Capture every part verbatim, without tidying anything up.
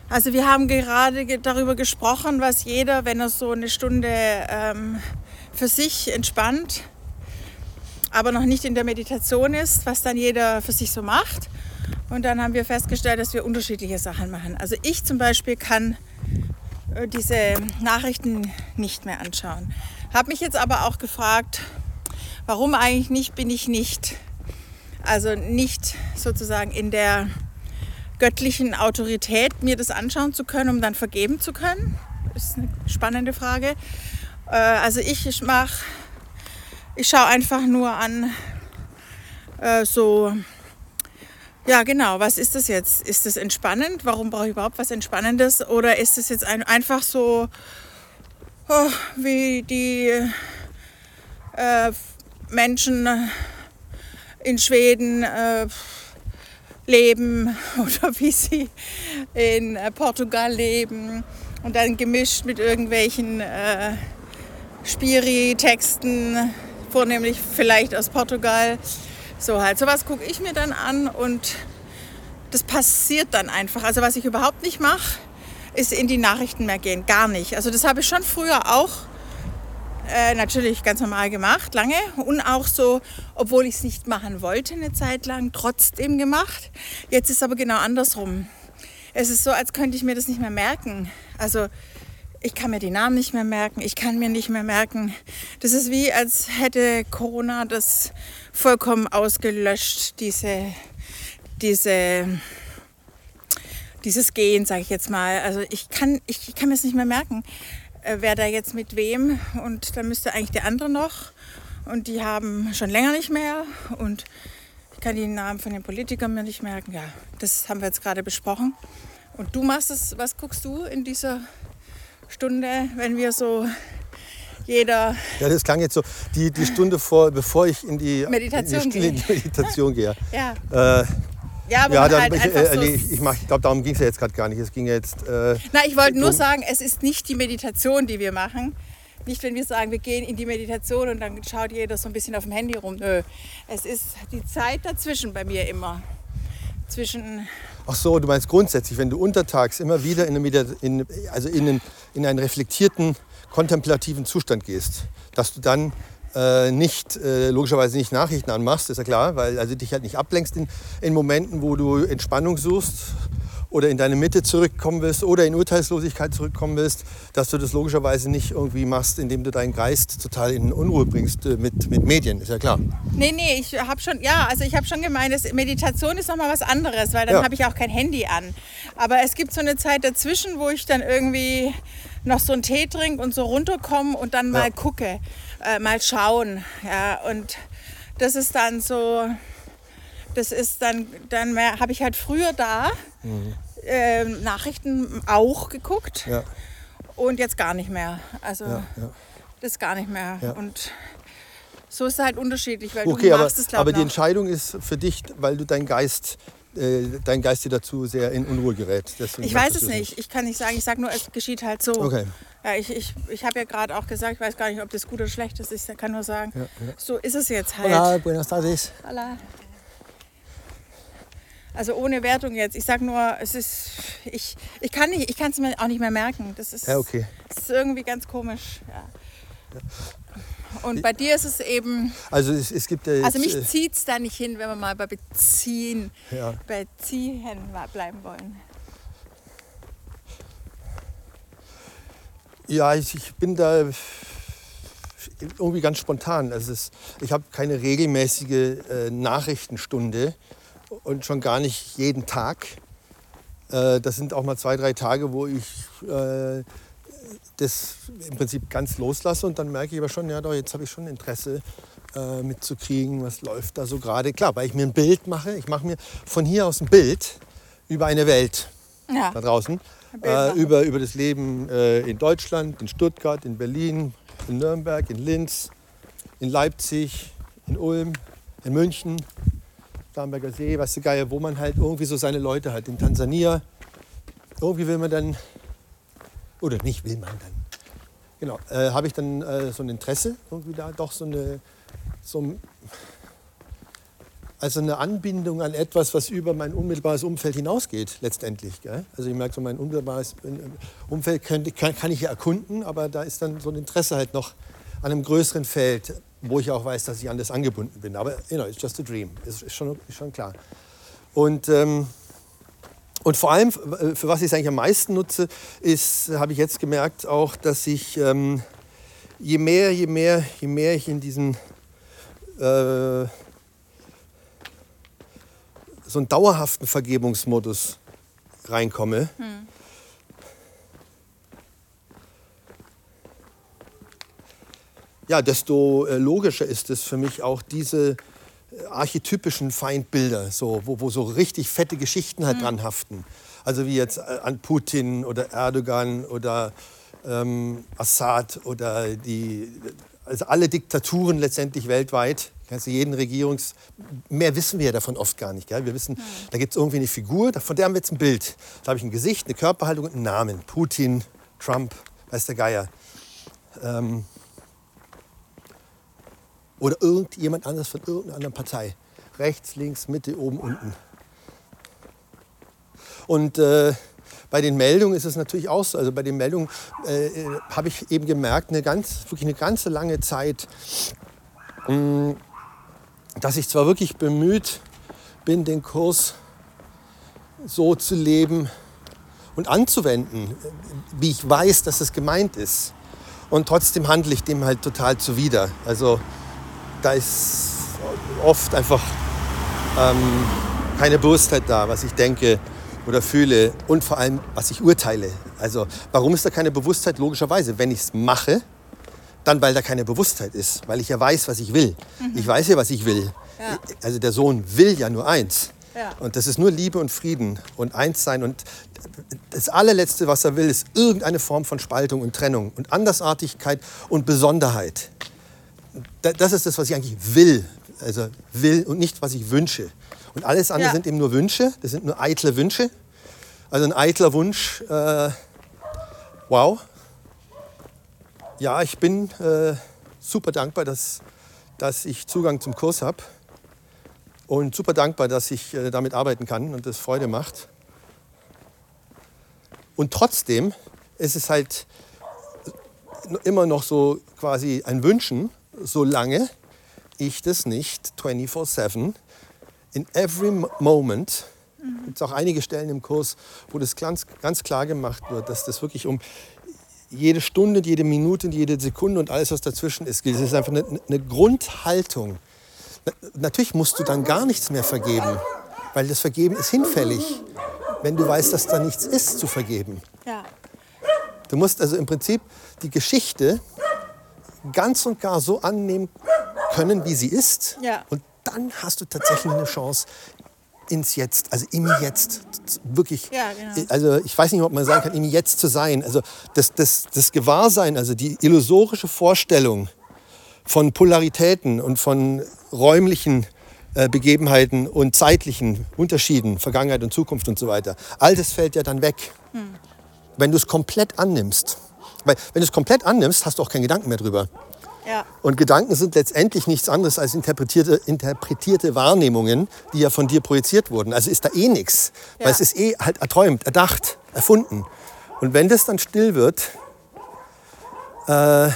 Also wir haben gerade ge- darüber gesprochen, was jeder, wenn er so eine Stunde ähm, für sich entspannt, aber noch nicht in der Meditation ist, was dann jeder für sich so macht. Und dann haben wir festgestellt, dass wir unterschiedliche Sachen machen. Also ich zum Beispiel kann äh, diese Nachrichten nicht mehr anschauen. Habe mich jetzt aber auch gefragt, warum eigentlich nicht, bin ich nicht, also nicht sozusagen in der göttlichen Autorität, mir das anschauen zu können, um dann vergeben zu können? Das ist eine spannende Frage. Äh, also ich, ich mache, ich schaue einfach nur an, äh, so, ja genau, was ist das jetzt? Ist das entspannend? Warum brauche ich überhaupt was Entspannendes? Oder ist es jetzt ein, einfach so, oh, wie die äh, Menschen in Schweden äh, leben oder wie sie in äh, Portugal leben und dann gemischt mit irgendwelchen äh, Spiri-Texten, vornehmlich vielleicht aus Portugal. So halt, sowas gucke ich mir dann an und das passiert dann einfach. Also was ich überhaupt nicht mache, ist in die Nachrichten mehr gehen, gar nicht. Also das habe ich schon früher auch Äh, natürlich ganz normal gemacht, lange und auch so, obwohl ich es nicht machen wollte, eine Zeit lang trotzdem gemacht. Jetzt ist es aber genau andersrum. Es ist so, als könnte ich mir das nicht mehr merken. Also ich kann mir die Namen nicht mehr merken, ich kann mir nicht mehr merken. Das ist wie, als hätte Corona das vollkommen ausgelöscht, diese, diese, dieses Gehen, sage ich jetzt mal. Also ich kann, ich, ich kann mir es nicht mehr merken. Wer da jetzt mit wem und dann müsste eigentlich der andere noch und die haben schon länger nicht mehr und ich kann die Namen von den Politikern mir nicht merken. Ja, das haben wir jetzt gerade besprochen. Und du machst es, was guckst du in dieser Stunde, wenn wir so jeder... Ja, das klang jetzt so, die, die Stunde vor, bevor ich in die Meditation, in die, in die Meditation gehe. Ja. Äh, Ja, aber ja, dann, halt ich, einfach äh, so. nee, ich, ich, ich glaube, darum ging es ja jetzt gerade gar nicht. Es ging jetzt. Äh, Na, ich wollte nur um, sagen, es ist nicht die Meditation, die wir machen. Nicht, wenn wir sagen, wir gehen in die Meditation und dann schaut jeder so ein bisschen auf dem Handy rum. Nö, es ist die Zeit dazwischen bei mir immer. Zwischen. Ach so, du meinst grundsätzlich, wenn du untertags immer wieder in, eine Medita- in, also in, einen, in einen reflektierten, kontemplativen Zustand gehst, dass du dann äh, nicht, äh, logischerweise nicht Nachrichten anmachst, ist ja klar, weil also dich halt nicht ablenkst in, in Momenten, wo du Entspannung suchst oder in deine Mitte zurückkommen willst oder in Urteilslosigkeit zurückkommen willst, dass du das logischerweise nicht irgendwie machst, indem du deinen Geist total in Unruhe bringst äh, mit, mit Medien, ist ja klar. Nee, nee, ich habe schon, ja, also ich habe schon gemeint, dass Meditation ist nochmal was anderes, weil dann Ja. habe ich auch kein Handy an. Aber es gibt so eine Zeit dazwischen, wo ich dann irgendwie noch so einen Tee trinke und so runterkomme und dann mal Ja. gucke, äh, mal schauen. Ja, und das ist dann so, das ist dann, dann habe ich halt früher da Mhm. äh, Nachrichten auch geguckt Ja. und jetzt gar nicht mehr. Also Ja, ja. das gar nicht mehr. Ja. Und so ist es halt unterschiedlich, weil Okay, du aber, machst es, glaube aber ich, die noch. Entscheidung ist für dich, weil du dein Geist, äh, dein Geist dir dazu sehr in Unruhe gerät. Deswegen Ich weiß machst es du nicht. Ich kann nicht sagen. Ich sage nur, es geschieht halt so. Okay. Ja, ich ich, ich habe ja gerade auch gesagt, ich weiß gar nicht, ob das gut oder schlecht ist. Ich kann nur sagen, Ja, ja. so ist es jetzt halt. Hola, buenas tardes. Hola. Also ohne Wertung jetzt. Ich sage nur, es ist, ich, ich kann nicht, ich kann es mir auch nicht mehr merken. Das ist, Ja, okay. das ist irgendwie ganz komisch. Ja. Und bei dir ist es eben, Also es, es gibt ja jetzt, also mich äh, zieht es da nicht hin, wenn wir mal bei Beziehen, ja. bei Ziehen bleiben wollen. Ja, ich, ich bin da irgendwie ganz spontan. Also es, ich habe keine regelmäßige äh, Nachrichtenstunde und schon gar nicht jeden Tag. Äh, das sind auch mal zwei, drei Tage, wo ich äh, das im Prinzip ganz loslasse und dann merke ich aber schon, ja doch, jetzt habe ich schon Interesse äh, mitzukriegen, was läuft da so gerade. Klar, weil ich mir ein Bild mache. Ich mache mir von hier aus ein Bild über eine Welt Ja. da draußen. Bild Äh, machen. über, über das Leben äh, in Deutschland, in Stuttgart, in Berlin, in Nürnberg, in Linz, in Leipzig, in Ulm, in München, Starnberger See, weißt du, Geier, wo man halt irgendwie so seine Leute hat. In Tansania. Irgendwie will man dann, oder nicht will man dann, genau, äh, habe ich dann äh, so ein Interesse, irgendwie da doch so eine, so ein, also eine Anbindung an etwas, was über mein unmittelbares Umfeld hinausgeht, letztendlich. Gell? Also ich merke, so mein unmittelbares Umfeld kann, kann, kann ich ja erkunden, aber da ist dann so ein Interesse halt noch an einem größeren Feld, wo ich auch weiß, dass ich an das angebunden bin. Aber, you know, it's just a dream, ist, ist, schon, ist schon klar. Und, ähm, und vor allem, für was ich es eigentlich am meisten nutze, ist, habe ich jetzt gemerkt auch, dass ich, ähm, je mehr, je mehr, je mehr ich in diesen äh, so einen dauerhaften Vergebungsmodus reinkomme, hm. ja, desto äh, logischer ist es für mich auch diese äh, archetypischen Feindbilder, so, wo, wo so richtig fette Geschichten halt hm. dran haften. Also wie jetzt äh, an Putin oder Erdogan oder ähm, Assad oder die, also alle Diktaturen letztendlich weltweit. Also jeden Regierungs... Mehr wissen wir ja davon oft gar nicht. Gell? Wir wissen, hm. da gibt es irgendwie eine Figur, von der haben wir jetzt ein Bild. Da habe ich ein Gesicht, eine Körperhaltung und einen Namen. Putin, Trump, weiß der Geier. Ähm, oder irgendjemand anderes von irgendeiner anderen Partei. Rechts, links, Mitte, oben, unten. Und äh, bei den Meldungen ist es natürlich auch so. Also bei den Meldungen äh, habe ich eben gemerkt, eine ganz, wirklich eine ganze lange Zeit, mh, dass ich zwar wirklich bemüht bin, den Kurs so zu leben und anzuwenden, wie ich weiß, dass es gemeint ist. Und trotzdem handle ich dem halt total zuwider. Also da ist oft einfach ähm, keine Bewusstheit da, was ich denke oder fühle und vor allem, was ich urteile. Also warum ist da keine Bewusstheit? Logischerweise, wenn ich es mache, dann, weil da keine Bewusstheit ist, weil ich ja weiß, was ich will. Mhm. Ich weiß ja, was ich will. Ja. Also der Sohn will ja nur eins. Ja. Und das ist nur Liebe und Frieden und eins sein. Und das allerletzte, was er will, ist irgendeine Form von Spaltung und Trennung und Andersartigkeit und Besonderheit. Das ist das, was ich eigentlich will. Also will und nicht, was ich wünsche. Und alles andere ja. sind eben nur Wünsche. Das sind nur eitle Wünsche. Also ein eitler Wunsch. Äh, wow. Ja, ich bin äh, super dankbar, dass, dass ich Zugang zum Kurs habe und super dankbar, dass ich äh, damit arbeiten kann und das Freude macht. Und trotzdem ist es halt immer noch so quasi ein Wünschen, solange ich das nicht vierundzwanzig sieben in every moment, mhm. gibt es auch einige Stellen im Kurs, wo das ganz, ganz klar gemacht wird, dass das wirklich um jede Stunde, jede Minute, jede Sekunde und alles, was dazwischen ist, gilt. Es ist einfach eine, eine Grundhaltung. Natürlich musst du dann gar nichts mehr vergeben, weil das Vergeben ist hinfällig, wenn du weißt, dass da nichts ist zu vergeben. Ja. Du musst also im Prinzip die Geschichte ganz und gar so annehmen können, wie sie ist. Ja. Und dann hast du tatsächlich eine Chance, ins Jetzt, also im Jetzt, wirklich, ja, genau. Also ich weiß nicht, ob man sagen kann, im Jetzt zu sein. Also das, das, das Gewahrsein, also die illusorische Vorstellung von Polaritäten und von räumlichen äh, Begebenheiten und zeitlichen Unterschieden, Vergangenheit und Zukunft und so weiter, all das fällt ja dann weg, hm. wenn du es komplett annimmst. Weil wenn du es komplett annimmst, hast du auch keinen Gedanken mehr drüber. Ja. Und Gedanken sind letztendlich nichts anderes als interpretierte, interpretierte Wahrnehmungen, die ja von dir projiziert wurden. Also ist da eh nichts, ja. weil es ist eh halt erträumt, erdacht, erfunden. Und wenn das dann still wird, äh,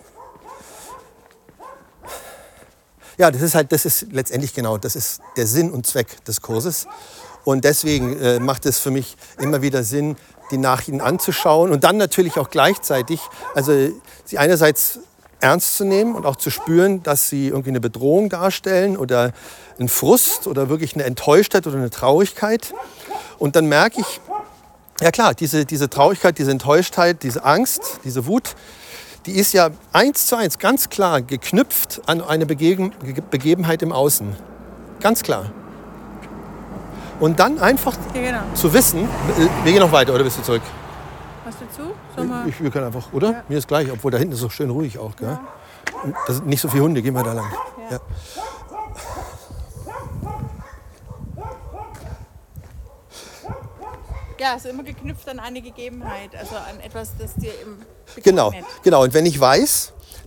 ja, das ist halt, das ist letztendlich genau, das ist der Sinn und Zweck des Kurses. Und deswegen äh, macht es für mich immer wieder Sinn, die Nachrichten anzuschauen und dann natürlich auch gleichzeitig, also sie einerseits ernst zu nehmen und auch zu spüren, dass sie irgendwie eine Bedrohung darstellen oder einen Frust oder wirklich eine Enttäuschtheit oder eine Traurigkeit. Und dann merke ich, ja klar, diese, diese Traurigkeit, diese Enttäuschtheit, diese Angst, diese Wut, die ist ja eins zu eins ganz klar geknüpft an eine Begeben, Begebenheit im Außen. Ganz klar. Und dann einfach ja, genau. zu wissen, wir gehen noch weiter, oder bist du zurück? Hast du zu? Sag ich, wir können einfach, oder? Ja. Mir ist gleich, obwohl da hinten ist es so schön ruhig auch. Gell? Ja. Da sind nicht so viele Hunde, gehen wir da lang. Ja. Ja. Ja, also immer geknüpft an eine Gegebenheit, also an etwas, das dir im Genau, genau. Und wenn ich weiß,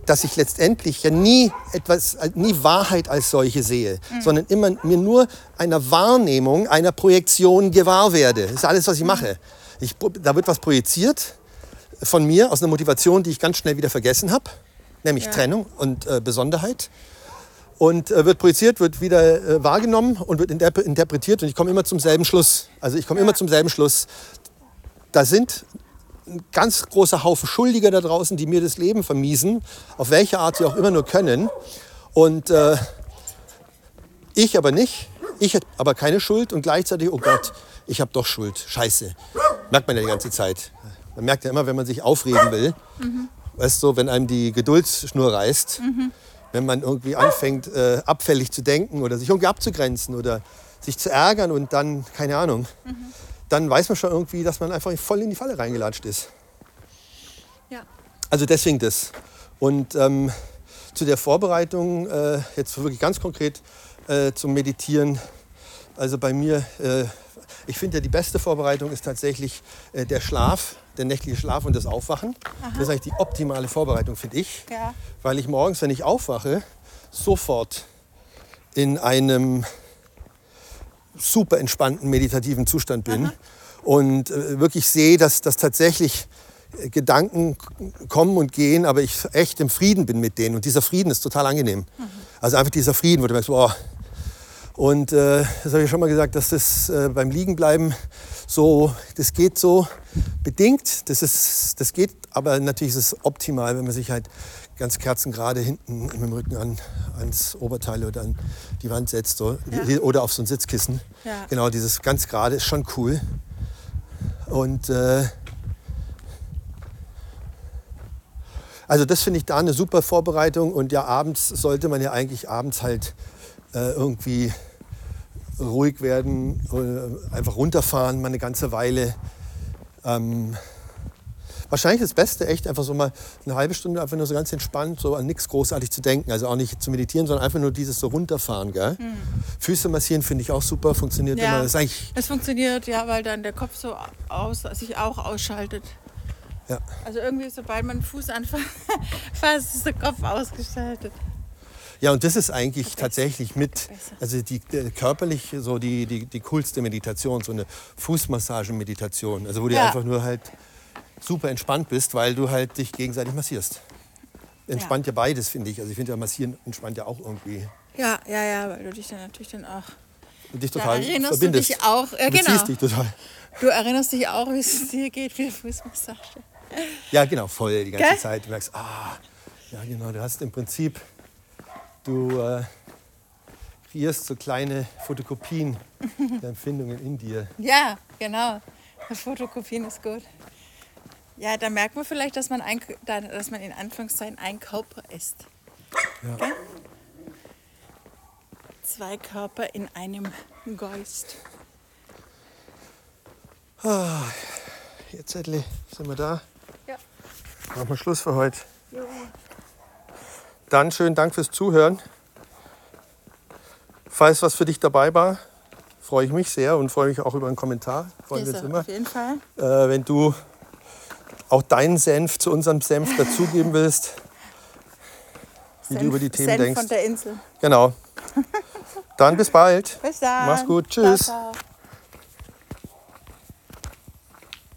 dass ich letztendlich ja nie etwas, nie Wahrheit als solche sehe, mhm. sondern immer mir nur einer Wahrnehmung, einer Projektion gewahr werde. Das ist alles, was ich mache. Ich, da wird was projiziert von mir aus einer Motivation, die ich ganz schnell wieder vergessen habe, nämlich ja. Trennung und äh, Besonderheit. Und äh, wird projiziert, wird wieder äh, wahrgenommen und wird interp- interpretiert und ich komme immer zum selben Schluss. Also ich komme ja. immer zum selben Schluss. Da sind ein ganz großer Haufen Schuldiger da draußen, die mir das Leben vermiesen, auf welche Art sie auch immer nur können. Und äh, ich aber nicht. Ich habe aber keine Schuld und gleichzeitig, oh Gott, ich habe doch Schuld. Scheiße. Merkt man ja die ganze Zeit. Man merkt ja immer, wenn man sich aufregen will, mhm. weißt du, wenn einem die Geduldsschnur reißt, mhm. wenn man irgendwie anfängt, äh, abfällig zu denken oder sich irgendwie abzugrenzen oder sich zu ärgern und dann, keine Ahnung, mhm. dann weiß man schon irgendwie, dass man einfach voll in die Falle reingelatscht ist. Ja. Also deswegen das. Und ähm, zu der Vorbereitung, äh, jetzt wirklich ganz konkret äh, zum Meditieren, also bei mir, äh, ich finde ja die beste Vorbereitung ist tatsächlich äh, der Schlaf, der nächtliche Schlaf und das Aufwachen. Aha. Das ist eigentlich die optimale Vorbereitung, finde ich. Ja. Weil ich morgens, wenn ich aufwache, sofort in einem super entspannten, meditativen Zustand bin. Aha. Und äh, wirklich sehe, dass, dass tatsächlich äh, Gedanken kommen und gehen, aber ich echt im Frieden bin mit denen. Und dieser Frieden ist total angenehm. Mhm. Also einfach dieser Frieden, wo du merkst, boah. Und äh, das habe ich schon mal gesagt, dass das äh, beim Liegenbleiben so, das geht so bedingt. Das, ist, das geht, aber natürlich ist es optimal, wenn man sich halt ganz kerzengerade hinten mit dem Rücken an, ans Oberteil oder an die Wand setzt so, ja. oder auf so ein Sitzkissen. Ja. Genau, dieses ganz gerade ist schon cool. Und äh, also das finde ich da eine super Vorbereitung. Und ja, abends sollte man ja eigentlich abends halt äh, irgendwie ruhig werden, oder einfach runterfahren, mal eine ganze Weile. Ähm, wahrscheinlich das Beste, echt einfach so mal eine halbe Stunde einfach nur so ganz entspannt, so an nichts großartig zu denken. Also auch nicht zu meditieren, sondern einfach nur dieses so runterfahren. Gell? Mhm. Füße massieren finde ich auch super, funktioniert ja, immer. Das ist eigentlich es funktioniert, ja, weil dann der Kopf so aus, sich auch ausschaltet. Ja. Also irgendwie, sobald man den Fuß anfasst, fast ist der Kopf ausgeschaltet. Ja, und das ist eigentlich tatsächlich mit, also die, die körperlich so die, die, die coolste Meditation, so eine Fußmassagen-Meditation. Also wo du ja. einfach nur halt super entspannt bist, weil du halt dich gegenseitig massierst. Entspannt ja, ja beides, finde ich. Also ich finde ja Massieren entspannt ja auch irgendwie. Ja, ja, ja, weil du dich dann natürlich dann auch und dich total da erinnerst verbindest. Du dich auch, äh, du genau. dich total. Du erinnerst dich auch, wie es dir geht wie eine Fußmassage. Ja, genau, voll die ganze Gell? Zeit. Du merkst, ah, ja genau, du hast im Prinzip, du äh, kreierst so kleine Fotokopien der Empfindungen in dir. Ja, genau. Fotokopien ist gut. Ja, da merkt man vielleicht, dass man, ein, dass man in Anführungszeichen ein Körper ist. Ja. Okay? Zwei Körper in einem Geist. Ah, jetzt Zettel, sind wir da. Ja. Machen wir Schluss für heute. Jo. Dann schönen Dank fürs Zuhören. Falls was für dich dabei war, freue ich mich sehr und freue mich auch über einen Kommentar. Freuen wir uns immer. Auf jeden Fall. Äh, wenn du auch deinen Senf zu unserem Senf dazugeben willst, wie Senf, du über die Themen Senf denkst. von der Insel. Genau. Dann bis bald. Bis dann. Mach's gut. Tschüss. Ciao, ciao.